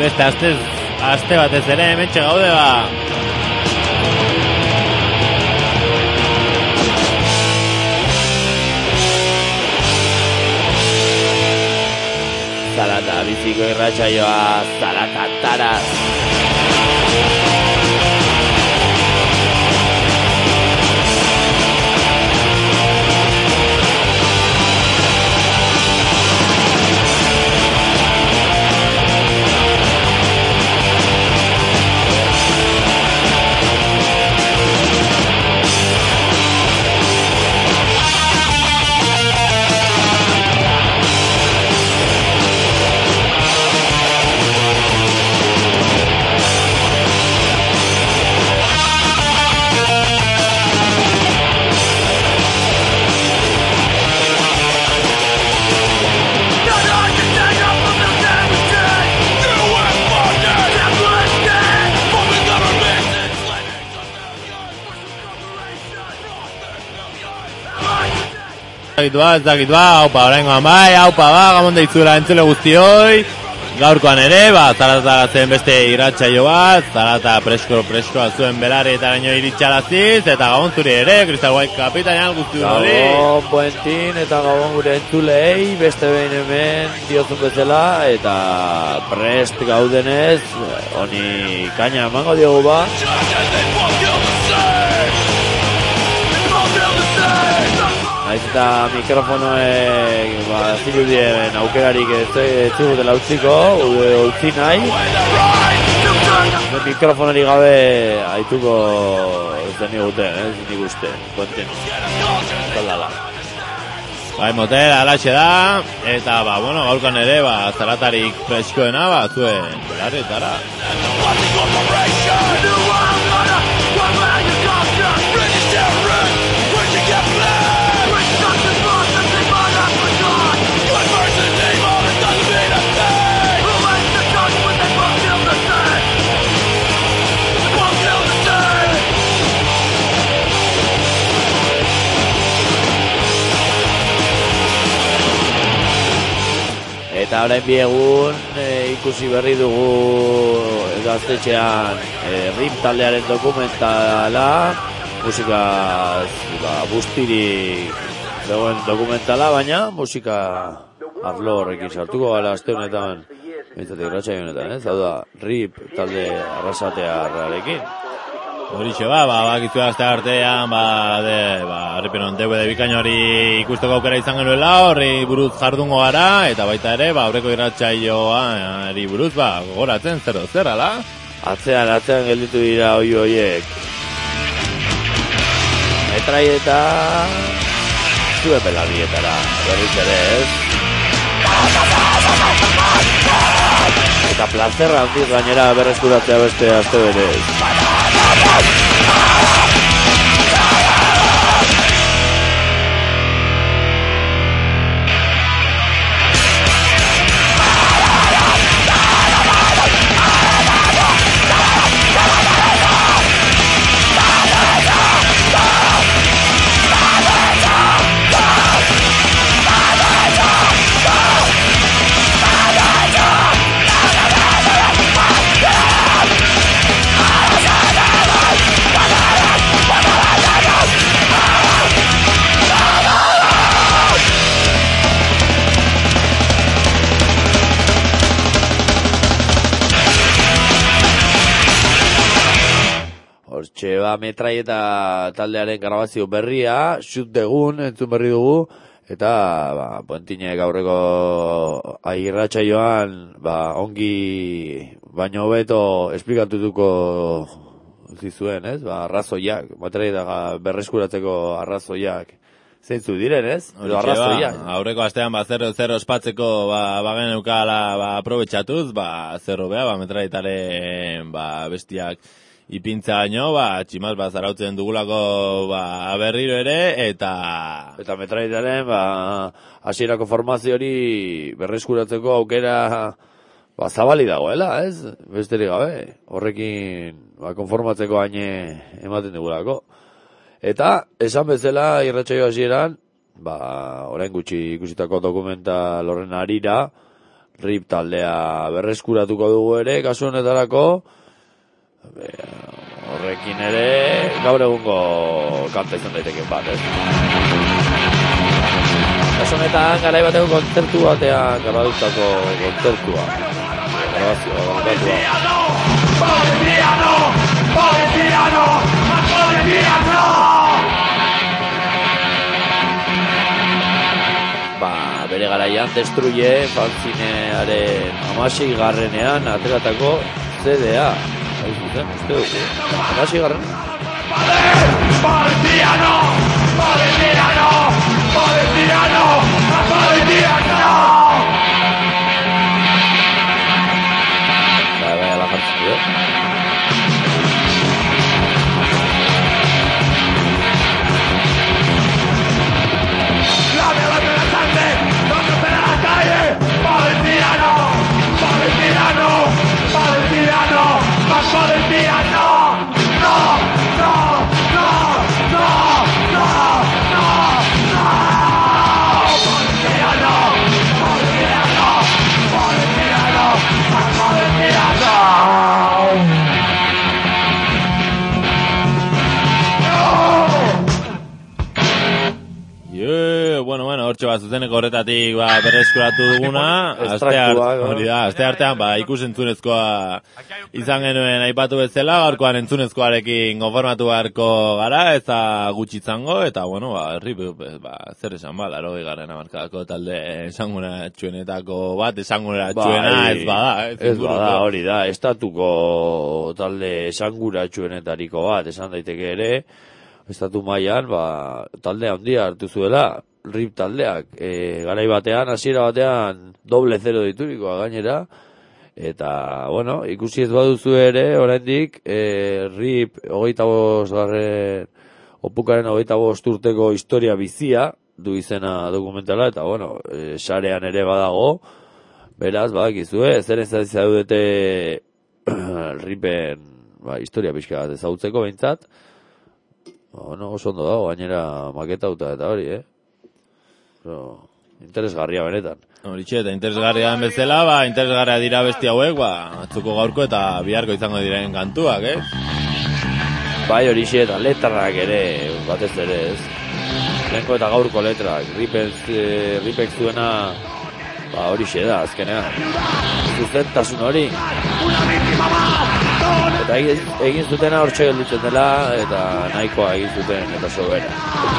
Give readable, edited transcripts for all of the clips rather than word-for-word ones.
Beste aste batez ere hementxe gaude ba. Zarata biziko irratsaioa, zarata taraz. Zagit ba, haupa, oraingoan bai, haupa ba, gamon deitzura entzule guztioi. Gaurkoan ere, zarata zen beste irratsaio bat, zarata preskoa zuen belarrietaraino iritsalaziz, eta gabon zuri ere, Crystal White kapitainan guzti hori. Gabon Buentin eta gabon gure entzulei, beste behin hemen diozun bezala, eta prest gaudenez, honi kaina emango diogu ba. Naiz eta mikrofonoek zirudien aukerarik ez zigutela utziko, utzi nahi. Mikrofonari gabe haituko ez den iguten, ez nik uste. Konten. Zaldala. Bai, motel, alaxe da, eta gaurkan ere, zaratarik freskoena, zuen belarrietara. Eta orain bi egun ikusi berri dugu gaztetxean RIM taldearen dokumentala, musikaz bustirik zegoen dokumentala, baina musika arlo horrekin sartuko gara aste honetan, mintzatik ratxai honetan, hau da RIP talde arrasatearrarekin. Horixe bakizu azte artean, Ripenon DVD bikaino hori ikusteko aukera izan genuela, horri buruz jardungo gara, eta baita ere, aurreko irratsaioa eri buruz, gogoratzen, zer, ala? Atzean gelditu dira horiek. Metraieta, zue belarrietara, berriz ere ez. Eta plazerra handiz gainera berreskuratzea beste aste berez. Metraieta taldearen grabazio berria, shoot degun, entzun berri dugu, eta Puentinek aurreko irratsaioan ongi baino hobeto esplikatutuko zizuen, ez? Arrazoiak, metraieta berreskuratzeko arrazoiak zeintzu diren, ez? Aurreko astean zerro ospatzeko bageneukala aprobetxatuz, zerro beha, metraietaren bestiak ipintza baino, tximaz zarautzen dugulako berriro ere, eta metraietaren hasierako formazio hori berreskuratzeko aukera zabali dagoela, ez? Besterik gabe, horrekin konformatzeko haine ematen dugulako. Eta, esan bezala, irratsaio hasieran, orain gutxi ikusitako dokumental horren harira, RIP taldea berreskuratuko dugu ere, kasu honetarako, horrekin ere, gaur egungo kanta izan daiteken bat, ez? Kasu honetan, garai bateko kontzertu batean, grabadutako kontzertua. Grabazioa, kontzertua. Bere garaian Destruye fanzinearen 16garrenean ateratako CD-a. Uste dut, 16garren? Baina la jartzen du, Bueno, hortxe bat zuzeneko horretatik berreskuratu duguna. Aste artean ikusentzunezkoa izan genuen aipatu bezala, gaurkoan entzunezkoarekin konformatu beharko gara, eta gutxi izango, eta bueno, zer esan 80. hamarkadako talde esanguratsuenetako bat, esanguratsuena ez bada. Ez bada, hori da, estatuko talde esanguratsuenetariko bat, esan daiteke ere, estatu mailan, talde handia hartu zuela, RIP taldeak, garai batean, hasiera batean, 0-0 diturikoa gainera, eta, bueno, ikusi ez baduzu ere, oraindik, RIP 25. Opukaren 25 urteko historia bizia, du izena dokumentala, eta, bueno, sarean ere badago, beraz, badakizue, zeren zaudete RIPen, historia pixka bat ezautzeko behintzat, bueno, oso ondo dago, gainera maketauta eta hori, interesgarria benetan. Horitxe, eta interesgarria den bezala, interesgarria dira besti hauek, atzuko gaurko eta biharko izango diren kantuak, Bai, horixe, eta letrak ere, batez ere, ez? Lehenko eta gaurko letrak, Ripek zuena, horixe da, azkenean. Zuzentasun hori. Eta egin zutena hortxe gelditzen dela, eta nahikoa egin zuten, eta sobera.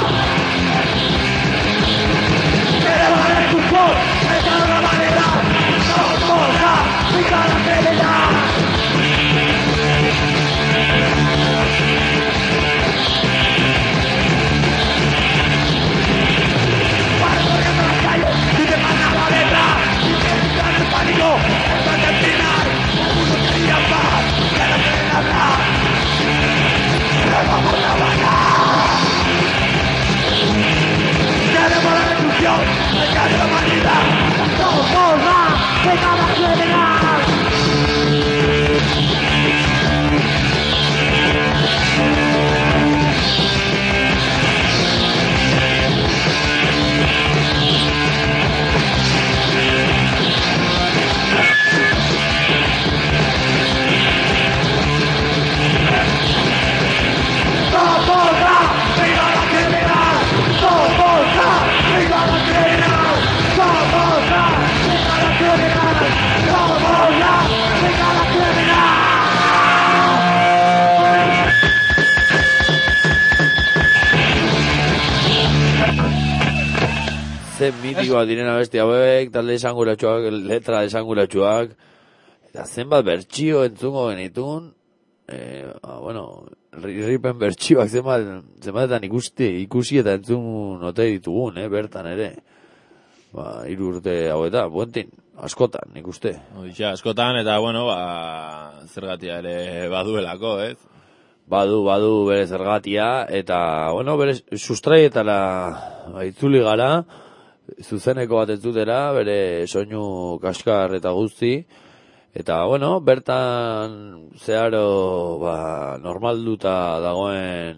Zen mitikoak direna besti hauek, talde esanguratsuak, letra esanguratsuak, eta zenbat bertsio entzungo genitun, bueno, Ripen bertsioak zenbatetan ikusi eta entzun note ditugun, bertan ere. 3 urte hauetan, buentin, askotan, ikuste. Oixa, askotan, eta bueno, zergatia ere baduelako, ez? Badu bere zergatia, eta, bueno, bere sustraietara itzuli gara, zuzeneko bat entzutera, bere soinu kaskar eta guzti, eta, bueno, bertan zeharo, normalduta dagoen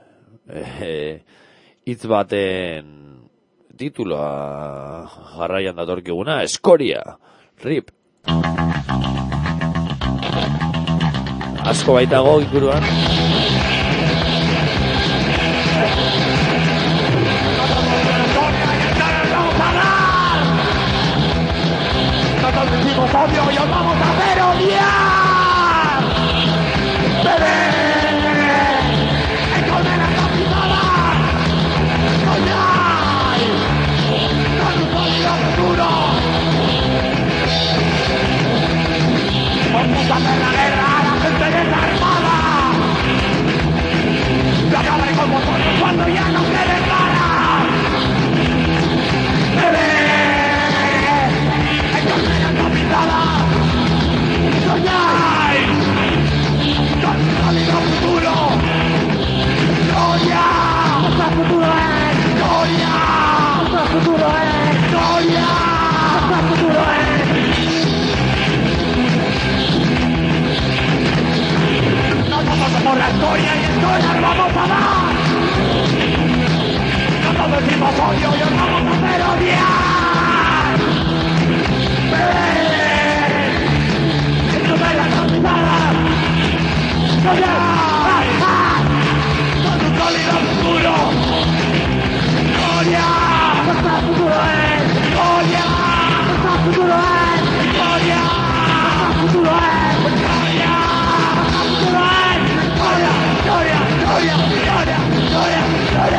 hitz baten tituloa jarraian datorkiguna, Eskoria, RIP. Asko baitago inguruan. Nosotros decimos obvio y os vamos a hacer odiar. ¡Bebé! ¡El gol de la capitada! ¡Soñáis! ¡Con un sólido futuro! ¡Vamos a hacer la guerra a la gente desarmada! ¡Yo acabaré con vosotros cuando ya no quede para! ¡Bebé! ¡Soñáis! ¡Con un sólido futuro! ¡Gloria! ¡Nuestro futuro es! ¡Gloria! ¡Nuestro futuro es! ¡Gloria! ¡Nuestro futuro es! Nosotros somos la historia y historia nos vamos a dar. Nosotros decimos odio y os vamos a hacer odiar. ¡Esto es la capitada! ¡Soñar! ¡Con un sólido futuro! ¡Gloria! ¡Nuestro futuro es! ¡Gloria! ¡Nuestro futuro es! ¡Gloria! ¡Nuestro futuro es! ¡Gloria! ¡Nuestro futuro es! ¡Gloria! ¡Gloria! ¡Gloria! ¡Gloria! ¡Gloria! ¡Gloria!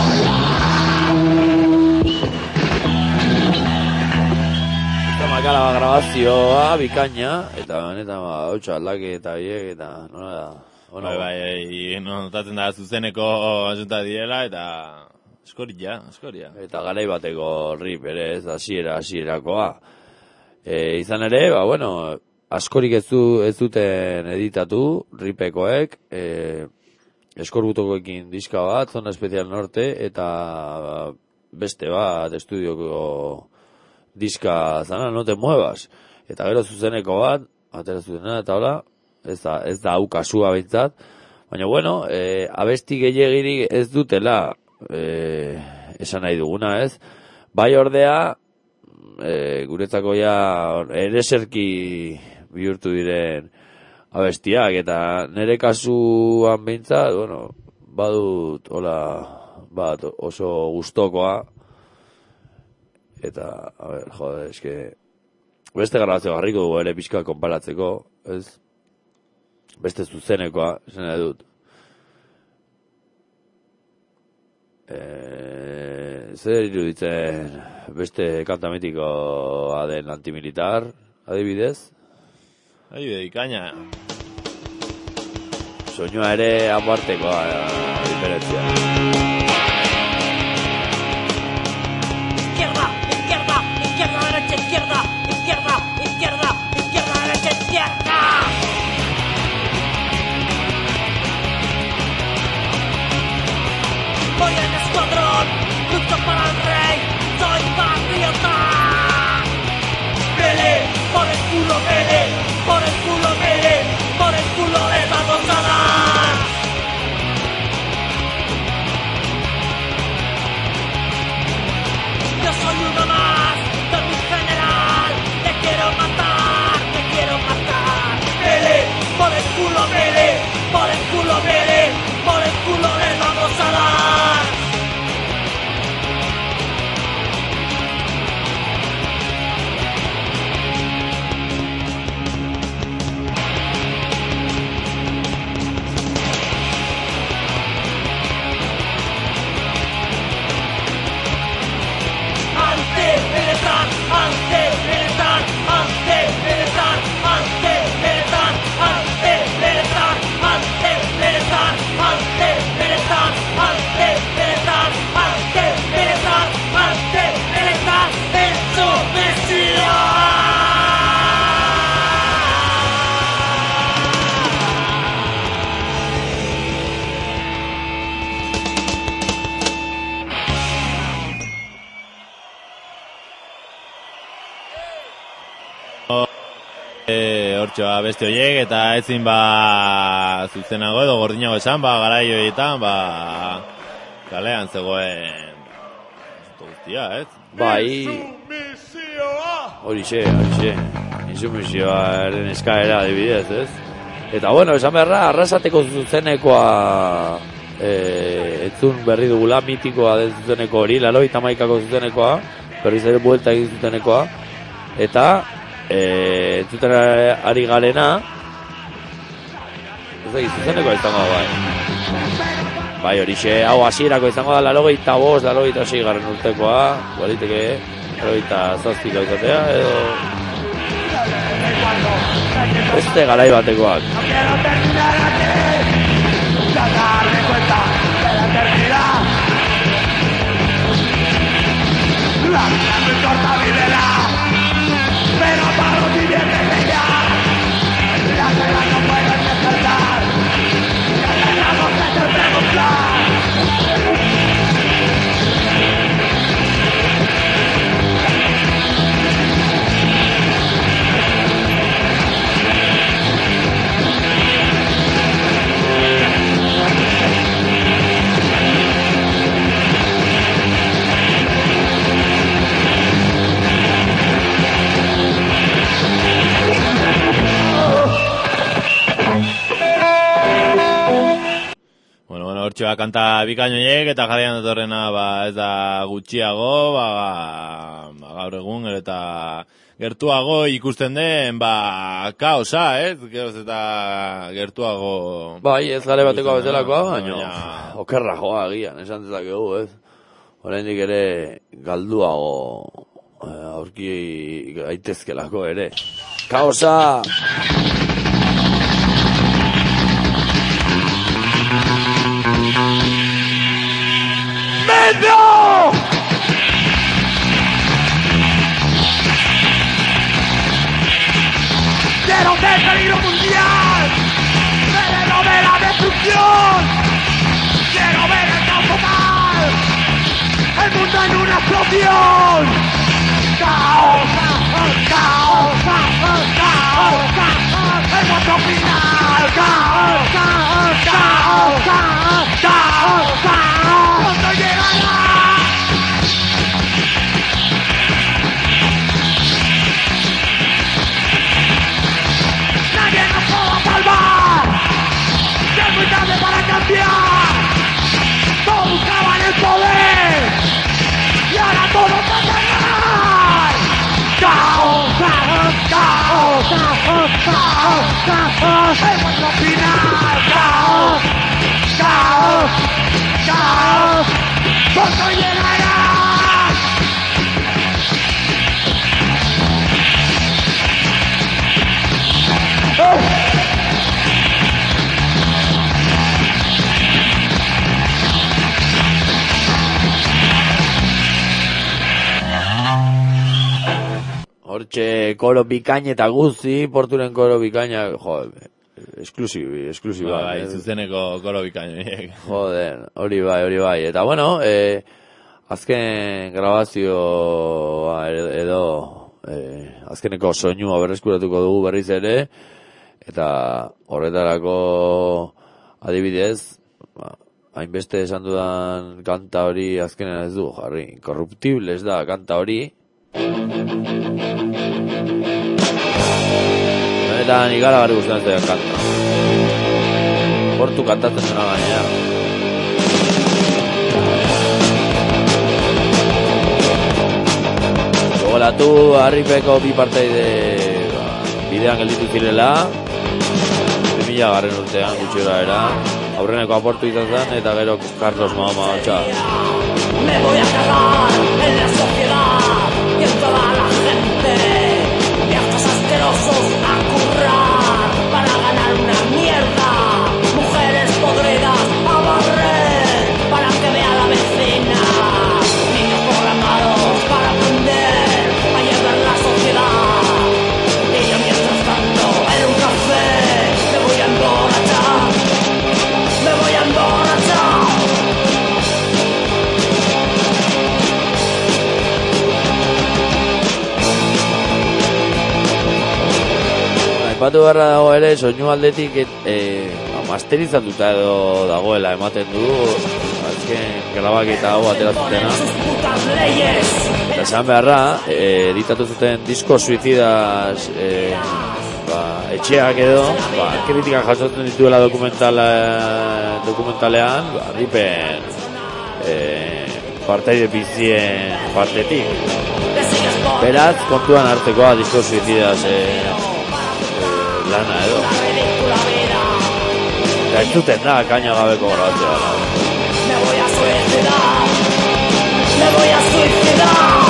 Makala grabazioa bikaina eta benetan hautsa aldake eta biek eta nola da. Bai, notatzen da zuzeneko asunta direla eta eskoria. Eta garai bateko RIP ere ez hasierakoa. Izan ere, askorik ez duten editatu RIPekoek, eskorbutokoekin diska bat, Zona Especial Norte eta beste bat estudioko diska zana, no te muevas. Eta gero zuzeneko bat, atera zuzena, eta hola, ez da hau kasua bintzat. Baina, abesti gehiagirik ez dutela, esan nahi duguna, ez? Bai ordea, guretzako ja, ereserki bihurtu diren abestiak, eta nire kasuan bintzat, badut, hola, bat oso gustokoa. Eta, eske, beste grabazio garriko dugu ere pixka konparatzeko, ez? Beste zuzenekoa, esan nahi dut. Zer iruditzen beste kanta mitikoa den antimilitar, adibidez? Ikaina. Soinua ere amartekoa, diferentzia. Voy en escuadrón, lucho para el rey, soy patriota. Vele, por el culo vele, por el culo vele, por el culo le vamos a dar. Yo soy uno más de mi general, te quiero matar, te quiero matar. Vele, por el culo vele, por el culo vele, por el culo le vamos a dar. Hortxoa beste horiek eta ezin zuzenago edo gordinago esan, garai horietan, kalean zegoen guztia, ez? Bai. Insumisioa! Horixe. Insumisioaren eskaera adibidez, ez? Eta bueno, esan beharra, Arrasateko zuzenekoa entzun berri dugula, mitikoa den zuzeneko hori, 81ko zuzenekoa, berriz ere buelta egin zuzenekoa, eta entzuten ari garena, ez da, zuzenekoa izango da, bai, horixe, hau hasierako izango da, 85, 86 garren urtekoa, baliteke, 87 izatea, edo beste garai batekoak. No quiero terminar aquí, ya darme cuenta de la eternidad. La vida no importa, vívela, pero para los diviértete ya. Las reglas no pueden despertar, ya tenemos que te preguntar. Hortxoa kanta bikainoiek eta jarrian datorrena ez da gutxiago, gaur egun eta gertuago ikusten den kaosa, geroz eta gertuago. Bai, ez gale bateko bezalakoa, baina okerra joa agian, esan dezakegu, ez? Oraindik ere galduago aurki gaitezkelako ere. Kaosa! ¡Metro! Quiero ver peligro mundial, quiero ver la destrucción, quiero ver el caos total, el mundo en una explosión. Caos, caos, caos, caos, caos, caos, el mundo final. Caos, caos, caos, caos, caos, caos, ¿cuándo llegará? Nadie nos podrá salvar, que es muy tarde para cambiar. Todos buscaban el poder y ahora todo pasa mal. Caos, caos, caos, caos, caos, caos, el mundo final. Caos, caos, caos, ¿cuándo llegará? Hortxe koro bikain eta guzti, porturen koro bikaina, joder, esklusiba. Bai, zuzeneko koro bikainoiek. Joder, hori bai. Eta bueno, azken grabazioa edo azkeneko soinua berreskuratuko dugu berriz ere, eta horretarako adibidez, hainbeste esan dudan kanta hori azkenean ez du jarri, Incorruptibles da kanta hori. Benetan ikaragarri gustatzen zaidan kanta. Portu kantatzen dena gainera. Gogoratu Arripeko bi parteide bidean gelditu zirela 2000 garren urtean gutxi era. Aurreneko aportu izan zen eta gero Carlos Mahoma txar. Me voy a cagar en la sociedad y en toda la gente. Viajes asquerosos a currar para ganar una mierda. Mujeres podridas a barrer para que vea la vecina. Niños programados para aprender a llevar la sociedad. Y yo mientras tanto en un café me voy a emborrachar. Me voy a emborrachar. Aipatu beharra dago ere, soinu aldetik masterizatuta edo dagoela ematen du azken grabaketa hau ateratzutena. Eta esan beharra, editatu zuten disko suicidas etxeak edo, kritikak jasotzen dituela dokumentalean, ripen parteide bizien partetik. Beraz, kontuan hartzekoa disko suicidas lana edo. Eta ez zuten da, kaina gabeko grabatzea. Me voy a suicidar. Me voy a suicidar.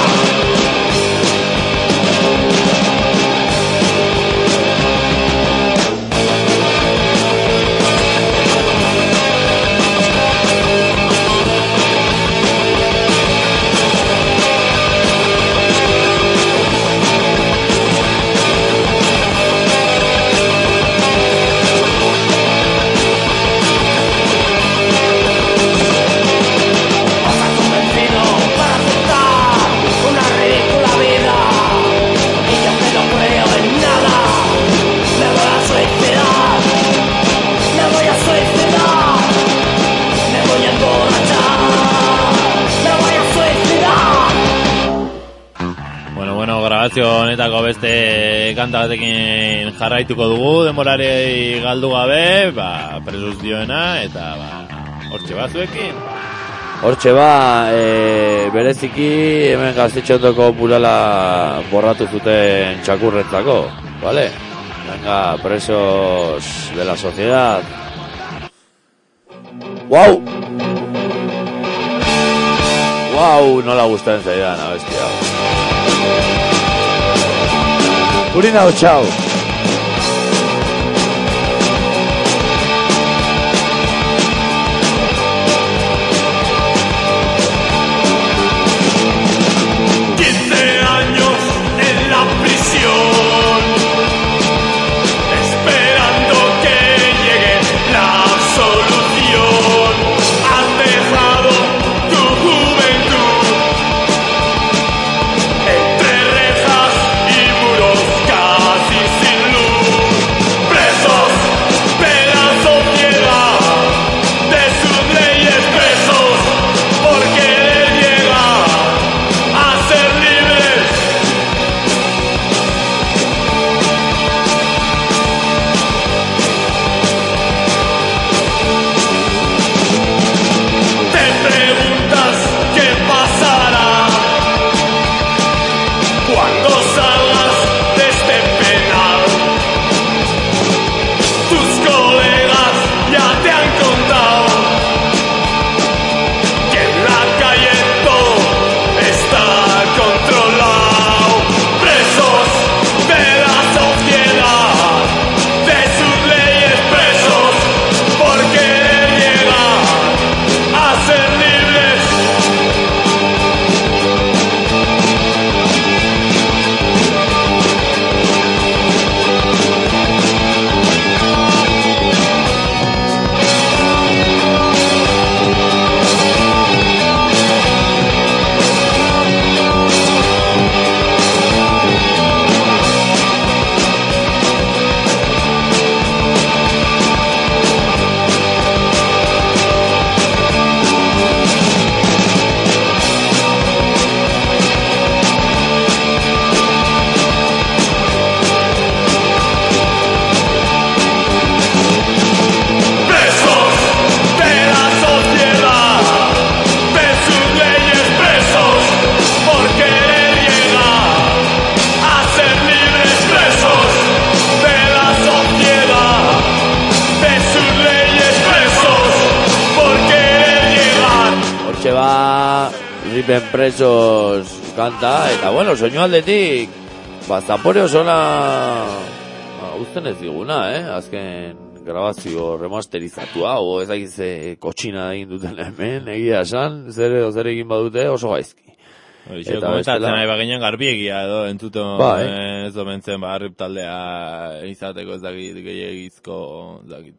Grabazio honetako beste kanta batekin jarraituko dugu, denborari galdu gabe, presuz dioena, eta hortxe zuekin. Hortxe bereziki hemen Gaztetxeondoko murala borratu zuten txakurretzako, vale? Venga, presos de la sociedad. Wow! Wow, nola gustatzen zaidan, abestia. Purinao, chao. Ripen presos kanta, eta bueno, soinu aldetik zapore osona uzten ez diguna, azken grabazio remasterizatua, o ezagize kotxina egin duten hemen, egia esan, zer egin badute oso gaizki. Eta komentatzen nahi baginen garbiegia edo entzuto ez domentzen rip taldea izateko ez dakit gehiagizko dakit.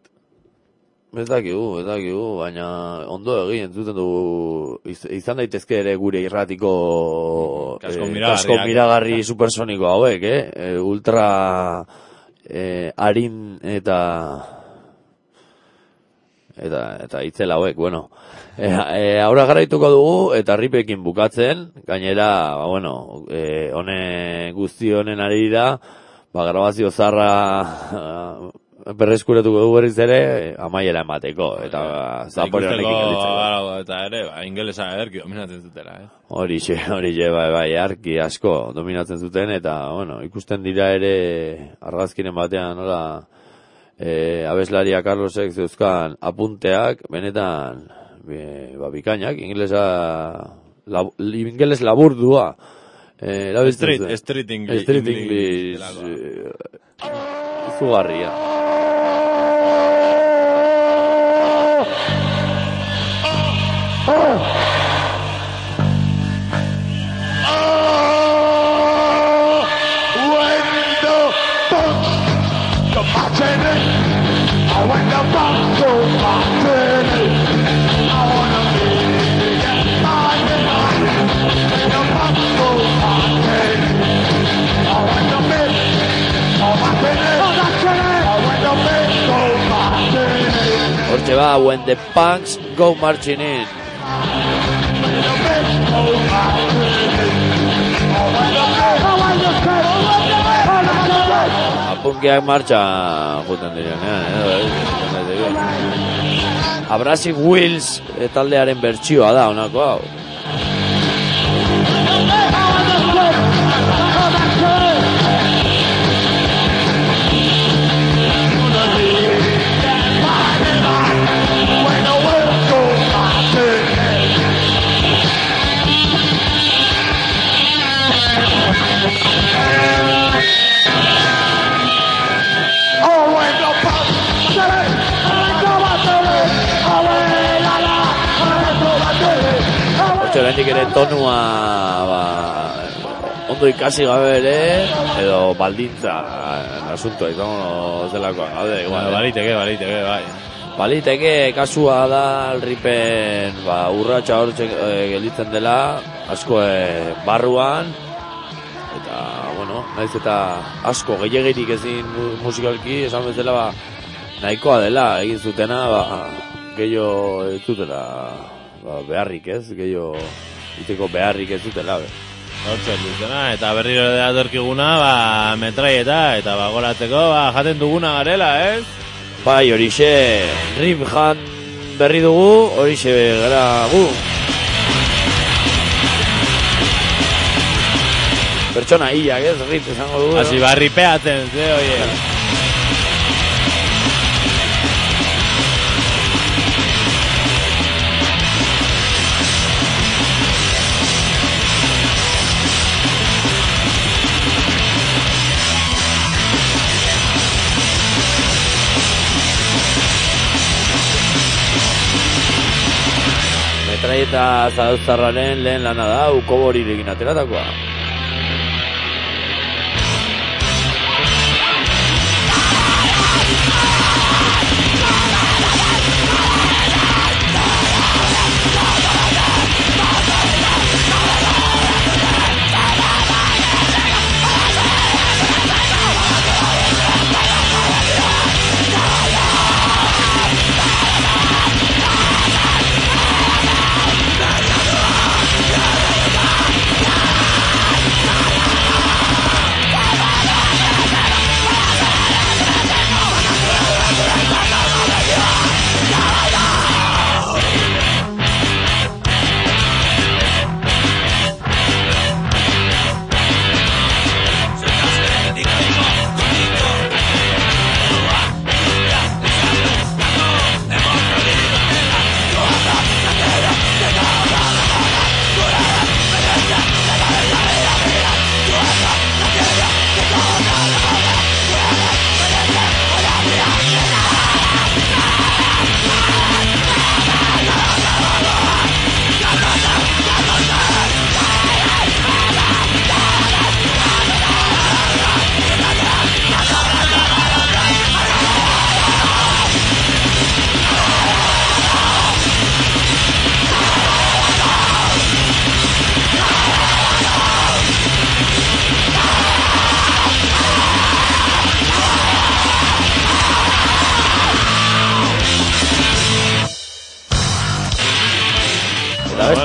Ez dakigu, baina ondo egin entzuten dugu, izan daitezke ere gure irratiko kasko miragarri supersoniko hauek, ultra arin eta eta itzela hauek, bueno. Aurra garaituko dugu, eta ripekin bukatzen, gainera, bueno, honen guzti honen ari da, grabazio zarra berreskuratuko du berriz ere, amaiera emateko, eta zapore honekin gelditzeko. Eta ere, ingelesa ederki dominatzen zutela, Horixe, bai, arki asko dominatzen zuten, eta, bueno, ikusten dira ere argazkiren batean, nola, abeslaria Carlosek zeuzkan apunteak, benetan, bikainak, ingeles laburdua, Street English, zugarria. Hortxe ba, when the punks go marching in. Apunkiak marcha juten direnean, Abrasive Wheels taldearen bertsioa da, honako hau. Oraindik ere tonua ondo ikasi gabe ere edo baldintza asuntoa izango zelakoa gaude igual. Baliteke, bai. Baliteke kasua da Ripen urratsa hortxe gelditzen dela asko barruan eta bueno, naiz eta asko gehiagirik ezin musikalki esan bezala nahikoa dela egin zutena gehiago ez zutela beharrik ez, gehiago iteko beharrik ez dutela, Hortxe dutena, eta berriro da dorkiguna, metraieta, eta goratzeko, jaten duguna garela, ez? Bai, horixe, Rip jan berri dugu, horixe gara gu. Pertsona hilak, ez, Rip esango dugu. Hasi ripeatzen, oie. Metraieta Zarauztarraren lehen lana da, Ukoborirekin ateratakoa.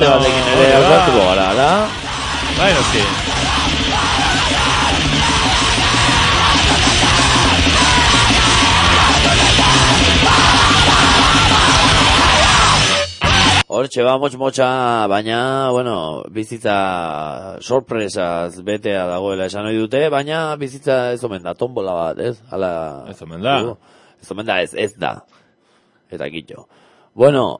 beste batekin ere ausartuko gara, da? Bai, noski. Hortxe ba, motxa, baina, bueno, bizitza sorpresaz betea dagoela esan ohi dute, baina bizitza ez omen da, tombola bat, ez? Hala, Ez omen da. Ez omen da, ez da. Eta kitxo. Bueno,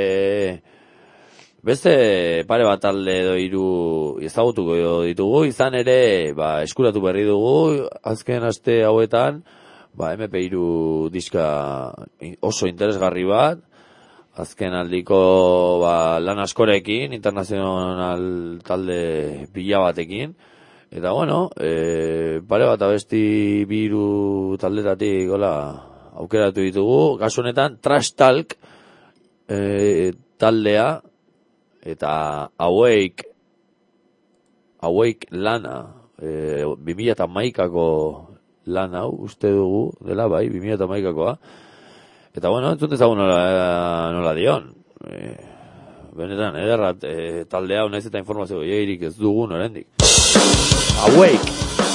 beste pare bat talde edo hiru ezagutuko ditugu, izan ere, ba, eskuratu berri dugu, azken aste hauetan, ba, MP3 diska oso interesgarri bat, azken aldiko ba, lan askorekin, internazional talde pila batekin, eta bueno, pare bat abesti biru taldetatik gola aukeratu ditugu, kasu honetan Trash Talk taldea, eta Awake lana, 2011ko lan hau, uste dugu, dela bai, 2011koa, eta bueno, entzun dezagun nola dion. Benetan, ederrat taldea honez eta informazio gehiagirik ez dugun oraindik. Awake!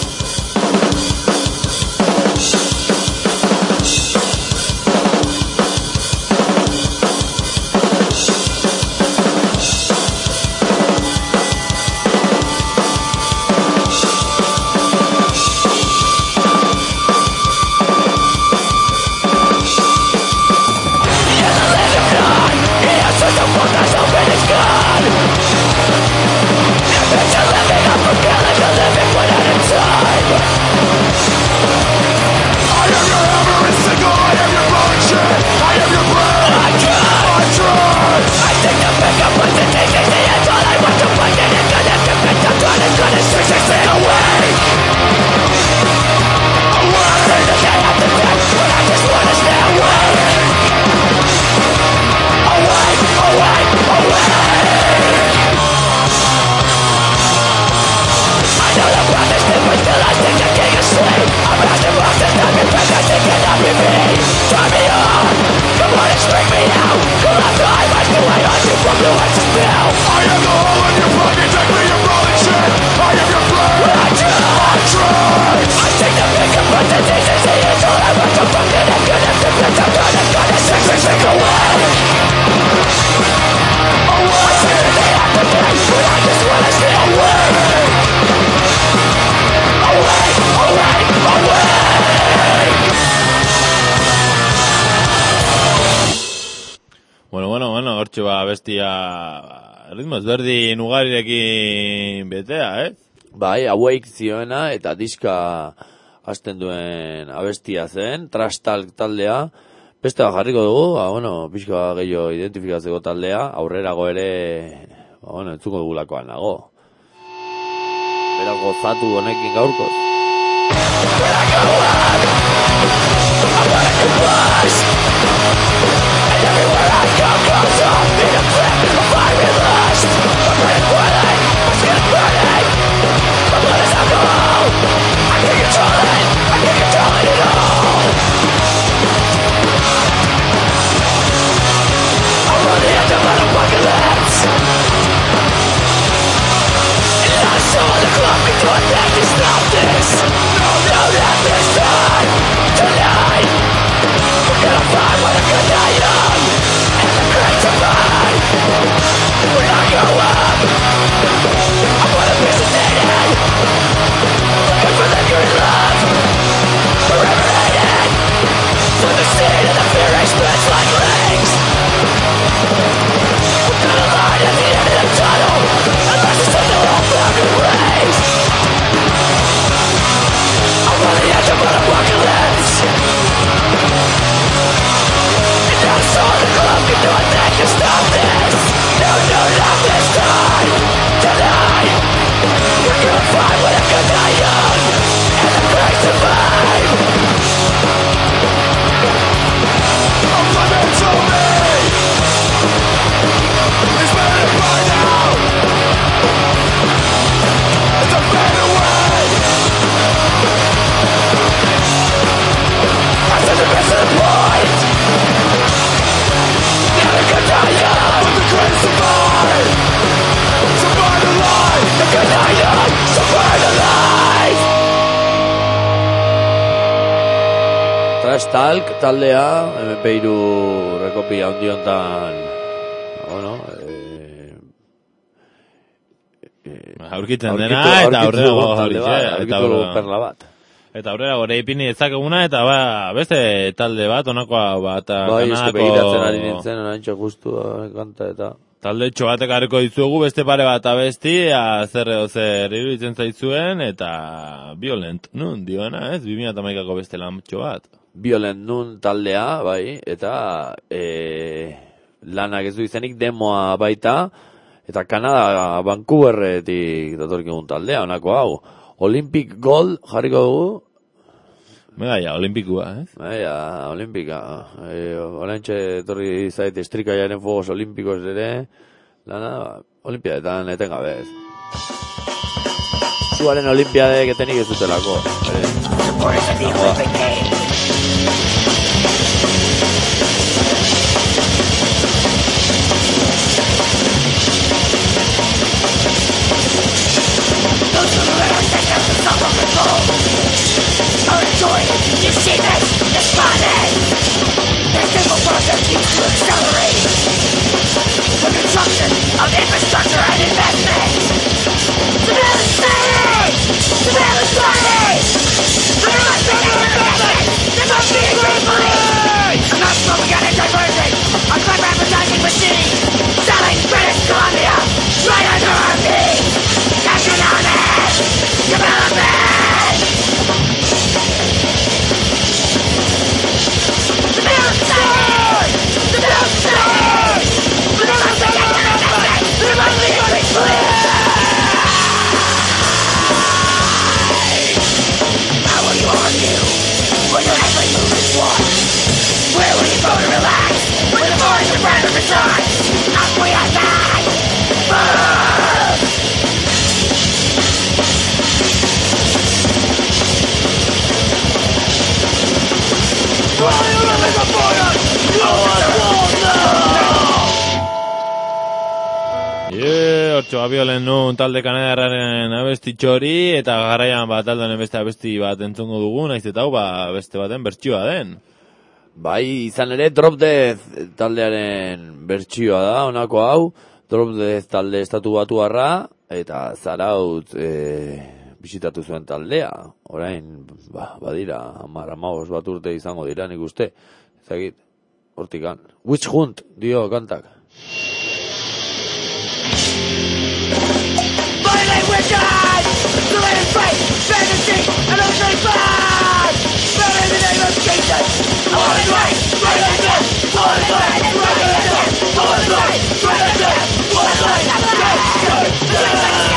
Bestia ritmo ezberdin ugarirekin betea, Bai, Awake zioena eta diska hasten duen abestia zen, Trash Talk taldea. Beste jarriko dugu, bueno, pixka gehiago identifikatzeko taldea, aurrerago ere, bueno, entzuko dugulakoan nago. Beraz gozatu honekin gaurkoz. Everywhere I go goes on, beat a flip, a fiery lust. I'm burning boiling, my skin is burning. My blood is alcohol, I can't control it all. I'm on the edge of an apocalypse. And I saw the clock between them to stop this. No, not this time, tonight. We're gonna find what a good night on. And the great survive. We're not going Trash Talk taldea, MP3 rekopia handi hontan, bueno, aurkitzen dena, eta aurrera perla bat. Eta aurrera gore ipini ezakeguna, eta beste talde bat, onakoa bat, Bai, eske begiratzen ari nintzen, oraintxe justu kanta eta... Talde txobatek harriko dizuegu, beste pare bat abesti, zer edo zer iruditzen zaitzuen, eta Violent Nun dioena, ez? 2011ko beste lantxo bat. Violent Nun taldea, bai, eta lanak ez du izenik demoa baita, eta Kanada, Vancouverretik datorkigun taldea, honako hau. Olympic Gold jarriko dugu. Medaia, olimpikua, ez? Medaia, olimpika. Oraintxe etorri zait estrikaiaren Fuegos Olimpikos ere, lana, olimpiadetan etengabe ez. Zuaren olimpiadek etenik ez dutelako. You see this, despondent. This simple process needs to accelerate the construction of infrastructure and investment. Civilization! Civilization! There must be no investment! There must be a great police! Enough propaganda diversion! A clever advertising machine! Selling British Columbia right under our feet! Economic development! Where will you go to relax? When the boys are ready to return, up we are back! Hortxoa Violent Nun talde kanadarraren abestitxo hori, eta garraian bat taldearen beste abesti bat entzongo dugu, naiz eta hau beste baten bertsioa den. Bai, izan ere Drop Death taldearen bertsioa da, honako hau, Drop Death talde estatu batuarra, eta Zarautz bisitatu zuen taldea, orain, badira, 10-15 bat urte izango dira, nik uste, ezagit, hortikan. Witch Hunt, dio kantak. Violent witches! The land is fight, fantasy, and ocean fire! Burn in the name of Jesus! All is right, right on death! All is right, right on death! All is right, right on death! All is right, right on death!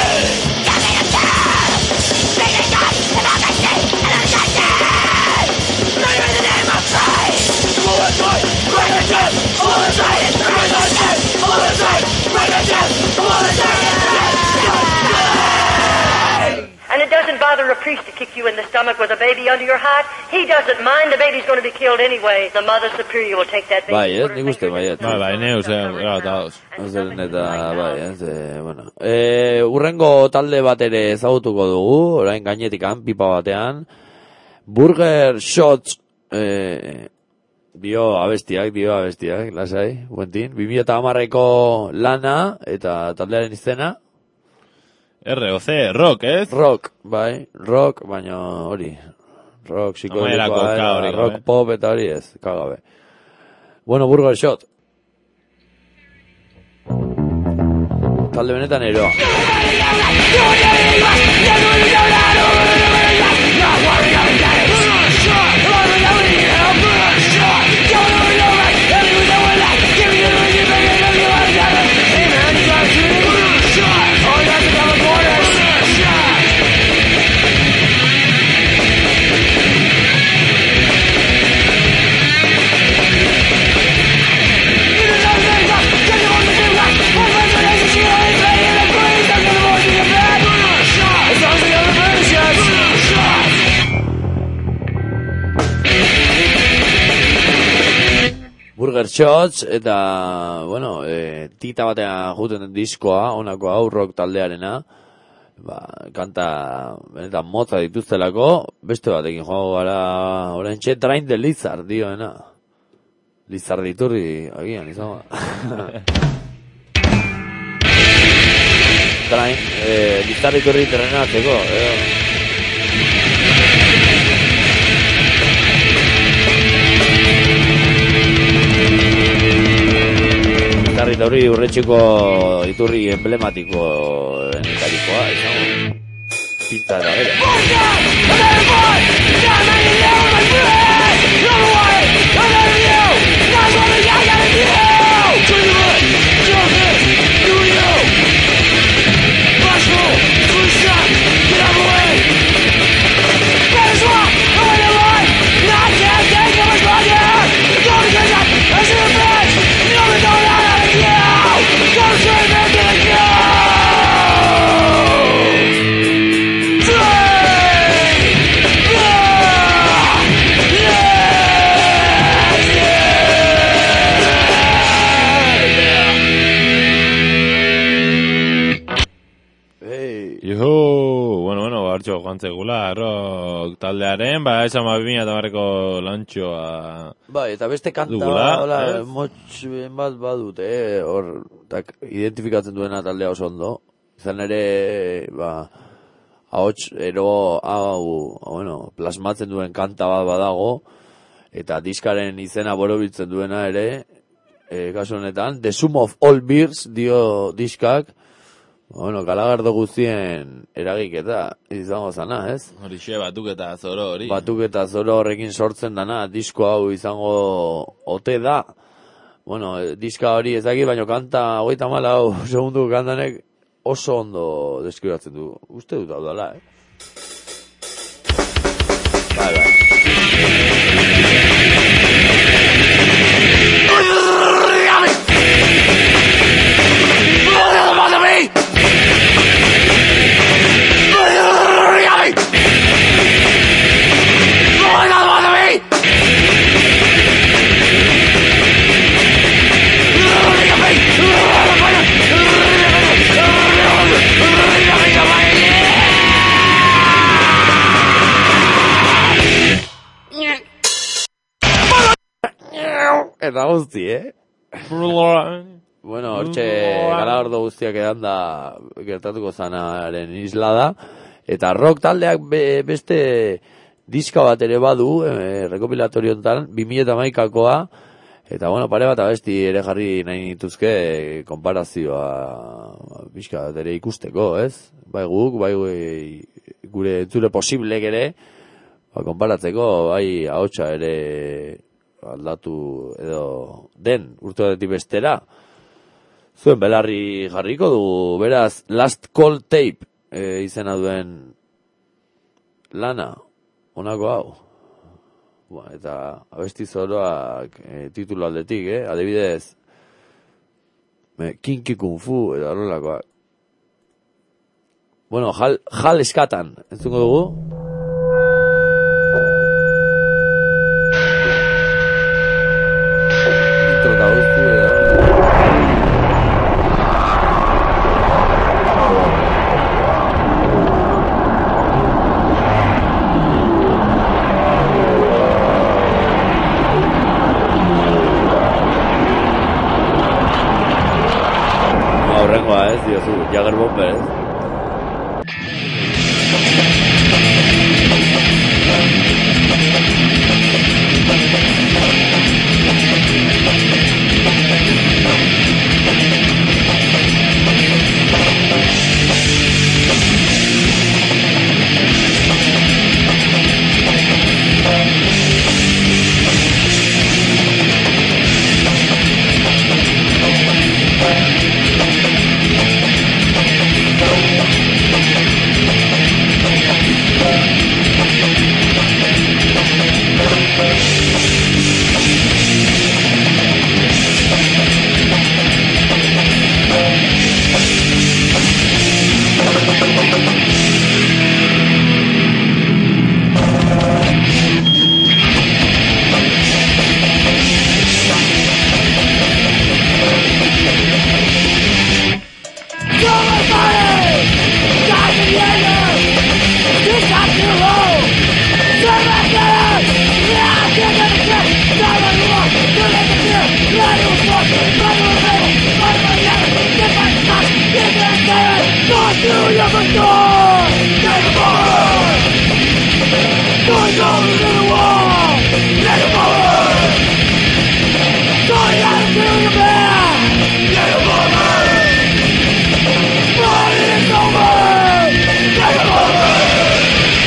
And it doesn't bother a priest to kick you in the stomach with a baby under your heart. He doesn't mind. The baby's going to be killed anyway. The mother superior will take that baby. Bai, ez, nik uste, bai, ez. Bai, neus, gatauz. Zeren eta, bai, ez, bueno. Urrengo talde bat ere ezagutuko dugu, orain gainetik pipa batean. Burger Shots, dio abestiak, lasai, buentin. 2010ko lana, eta taldearen izena. ROC, rock, ez? Rock, bai, rock, baina hori. Rock, psikodikoa, rock pop eta hori ez, kagabe. Bueno, Burger Shot. Talde benetan eroa. Burger Shots, eta, bueno, tita batean juten den diskoa, honako hau rock taldearena, kanta benetan motza dituztelako, beste batekin joango gara oraintxe Train the Lizard dioena. Lizard iturri agian izango. Train, Lizard iturri trenatzeko, Lizard iturri urretxeko iturri emblematiko enetarikoa, izango. Pinta da bera. Joantzegula, rock taldearen, esan 2000ko lantxoa. Eta beste kanta, motx bat badute, hor, identifikatzen duena taldea oso ondo. Izan ere, ahots, plasmatzen duen kanta bat badago, eta diskaren izena borobiltzen duena ere, kasu honetan, The Sum of All Beers dio diskak, Galagardo guztien eragiketa izango zana, ez? Horixe, batuketa zoro hori. Batuketa zoro horrekin sortzen dana, disko hau izango ote da. Diska hori ezaki, baina kanta 34 segundu kantanek oso ondo deskribatzen du. Uste dut hau dala, Bai. Eta guzti, hortxe Galagardo guztiak edan da gertatuko zanaren isla da. Eta rock taldeak beste diska bat ere badu, rekopilatorioetan, 2011koa. Eta pare bat abesti ere jarri nahi nituzke konparazioa pixka ere ikusteko, ez? Bai guk, bai gure entzule posiblek ere, konparatzeko, bai ahotsa ere aldatu edo den urtearetik bestera. Zuen belarri jarriko dugu, beraz Last Call Tape izena duen lana, honako hau. Eta abesti zoroak titulu aldetik, adibidez Kinky Kung Fu eta horrelakoak. Hal eskatan entzungo dugu. Jagger Bomber, Not through your front door. Take it forward. Going over to the wall. Take it forward. Going out to the back. Take it forward. Fight is over. Take it forward.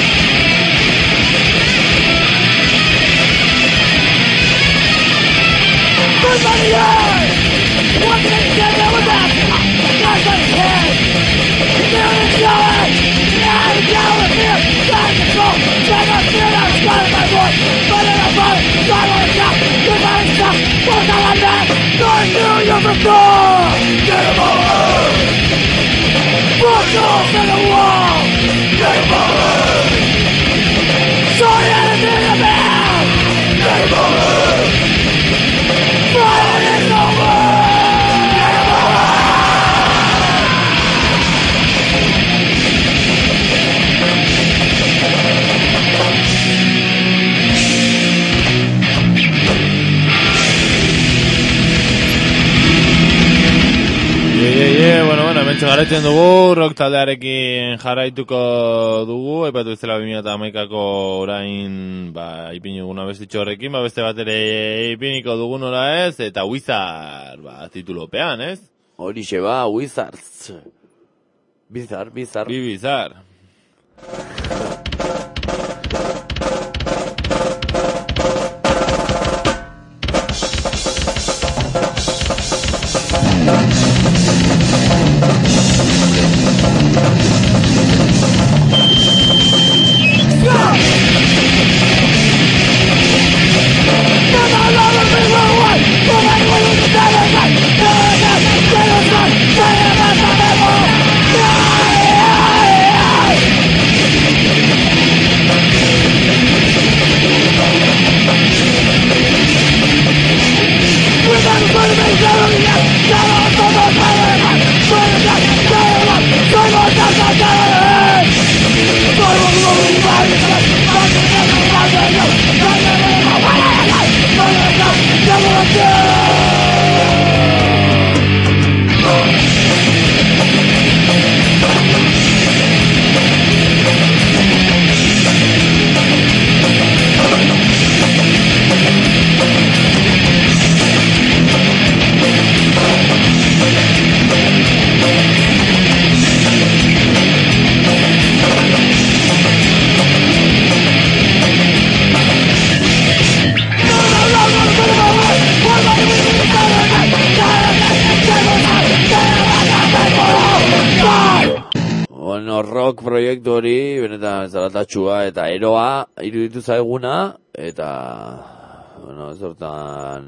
First on the yard. One thing said that was that. Guys on his head. There is yard. Now the cow is here. Got control. Take our fear out. Spot my voice. But in our body. Try to stop. Get my stop. Force out on that. Going through your front door. Get him over. Push off to the wall. Get him over. Sorry anything about. Get him over. Fight is over. Get him over. Bueno, hementxe jarraitzen dugu, rock taldearekin jarraituko dugu, aipatu izela 2011ko orain, ipiniguna bestitxo horrekin, beste bat ere ipiniko dugun ora ez, eta Wizard, titulopean, ez? Horixe Wizards. Bizar. Bizar. Rock proiektu hori, benetan zaratatxua eta eroa iruditu zaiguna, eta zortan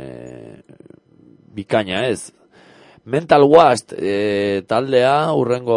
bikaina ez. Mental Waste taldea urrengo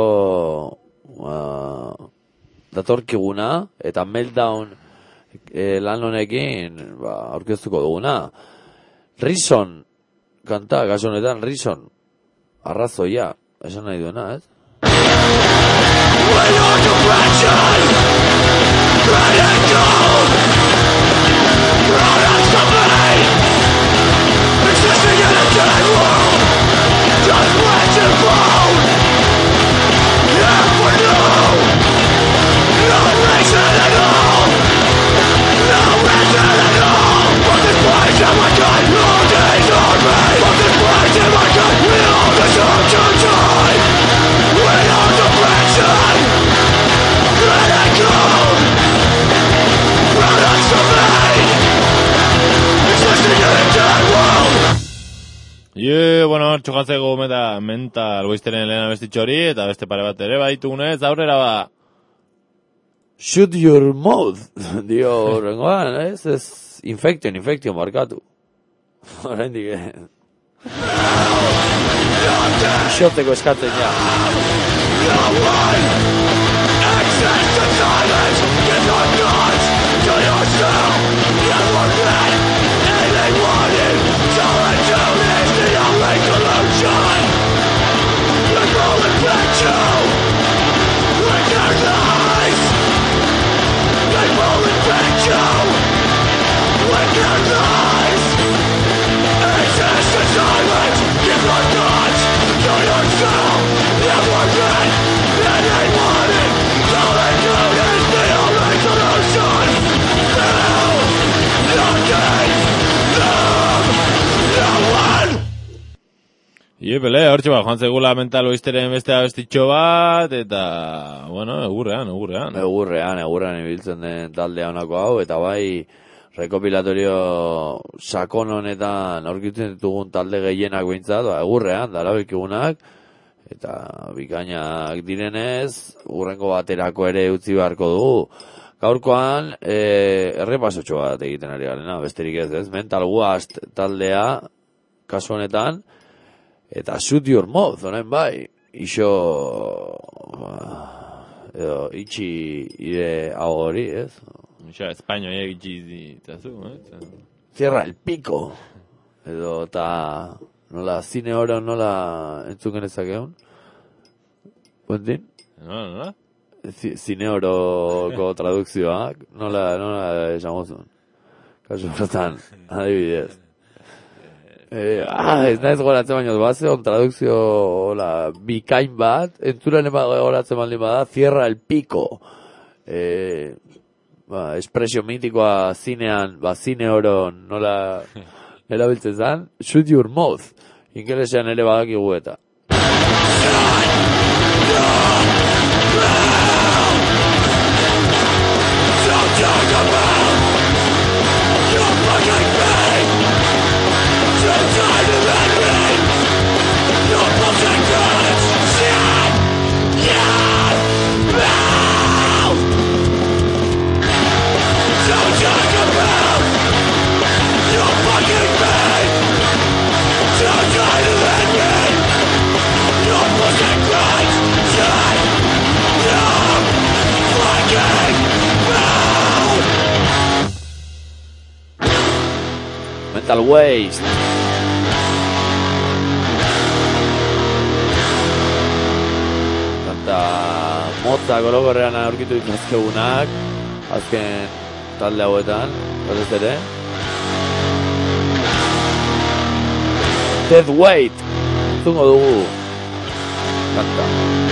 datorkiguna, eta Meltdown lan honekin aurkeztuko duguna. Reason kanta, kasu honetan Reason arrazoia, esan nahi duena, ez? When your direction, red and gold, products of pain, existing in a dead world, just flesh and bone. If we know, no reason at all, no reason at all. From this place in my gut, all days are made. From this place in my gut, we all deserve to die. When our direction, red and gold, products of pain, existing in a dead world. Bueno, txokatzeko Mental Wasteren lehena bestitxo hori, eta beste pare bat ere baditugunez, aurrera Shoot your mouth, dio horrengoan, ez infektio markatu. Horrein dik, Xoteko eskatzen ja. Access to silence, get your guns to yourself. Never let anyone in. Solitude is the only solution. People infect you with their lies. People infect you with their lies. Access to silence, give your guns to yourself. Never let Iepele, hortxe joan zegula Mental Wastearen beste abestitxo bat, eta, bueno, egurrean. Egurrean ibiltzen den taldea honako hau, eta bai, rekopilatorio sakon honetan aurkitzen ditugun talde gehienak behintzat, egurrean, darabekigunak, eta bikainak direnez, urrengo baterako ere utzi beharko dugu. Gaurkoan, errepasotxo bat egiten ari garena, besterik ez, Mental Waste taldea, kasu honetan, eta Shoot Your Mouth, honen bai, iso, edo, itxi ire hau hori, ez? Iso, espainoiek itxi ditazu, Cierra el pico, edo, eta, nola, zine oro, nola, entzuken ezakeun? Buentin? Nola? Zine oroko tradukzioak, nola esamozun? Kasu hortan, adibidez. Ez naiz goratzen baino, bazeon tradukzio bikain bat, entzuren goratzen baldin bada, Cierra el pico. Espresio mitikoa zinean, zine oro nola erabiltzen zen, Shoot Your Mouth, ingelesean ere badakigu eta. Mental Waste. Kanta motza gorokorrean aurkitu dituzkegunak, azken talde hauetan, batez ere. Death Weight, zungo dugu, kanta.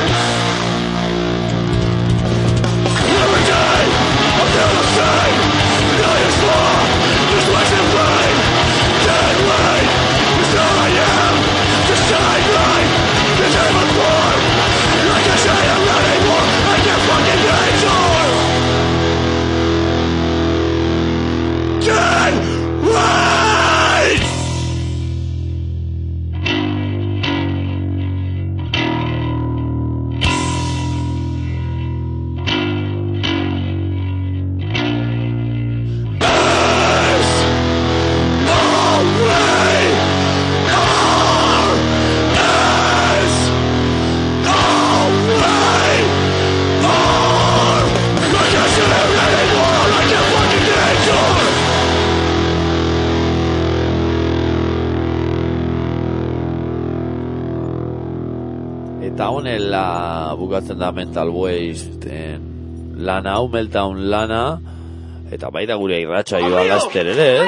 Eta honela bukatzen da Mental Waste lana, Meltdown lana, eta baita gure irratsaioa laster ere, ez?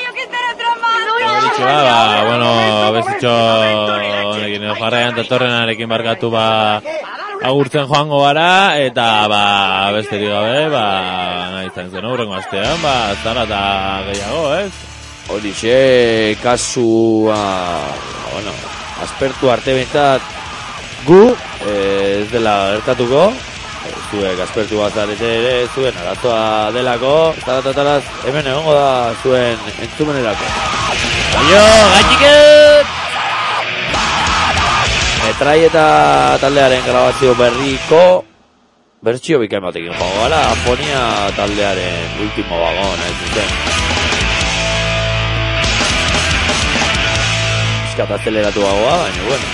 Bueno, abestitxo honekin jarraian datorrenarekin barkatu agurtzen joango gara, eta besterik gabe, nahi izan zen aurrengo astean, zara eta gehiago, ez? Horixe, kasua, aspertu arte behintzat, gu, ez dela gertatuko, zuek aspertu bat zarete ere, zuen arazoa delako, taraz, hemen egongo da zuen entzumenerako. Aio, gaitxiket! Metraieta taldearen grabazio berriko, bertsio bikain batekin joango gara, Afonia taldearen último vagón, ez zuzen. Eskat aceleratu gagoa, baina, bueno.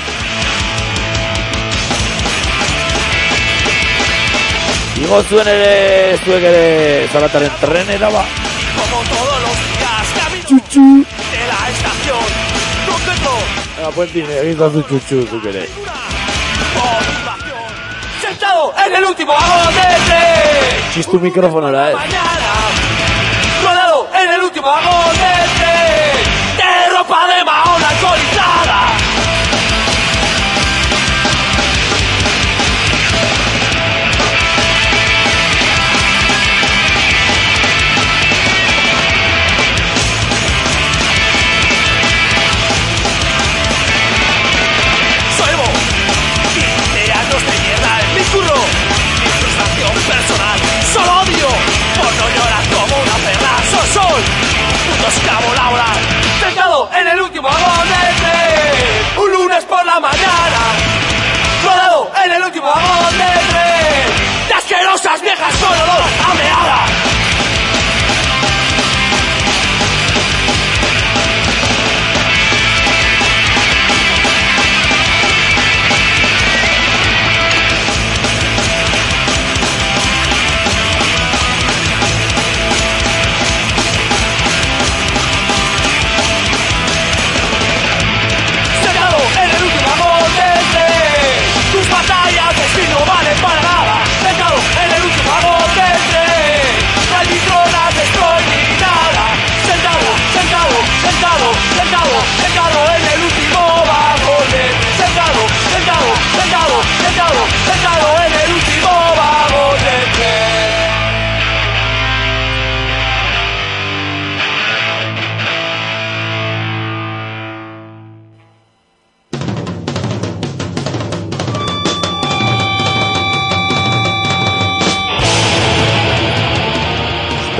Igo zuen ere, zuek ere zarataren trenera Como todos los días, camino Chuchu de la estación. Contento. Puentin, egizazu chuchu, zuk ere. Motivación. Sentado en el último vagón de tren. Txistu mikrofonora, Mañana. Rodado en el último vagón de tren. De ropa de mahón alcoholizada.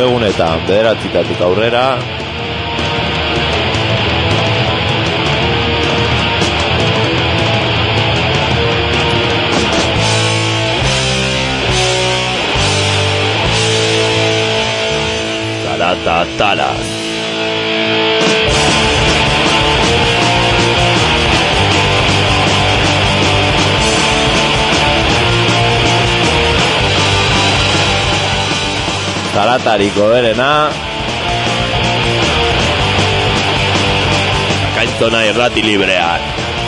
ostegunetan 9:00 aurrera. Zarata Talas. Zaratariko berena Kaintzona irrati librean.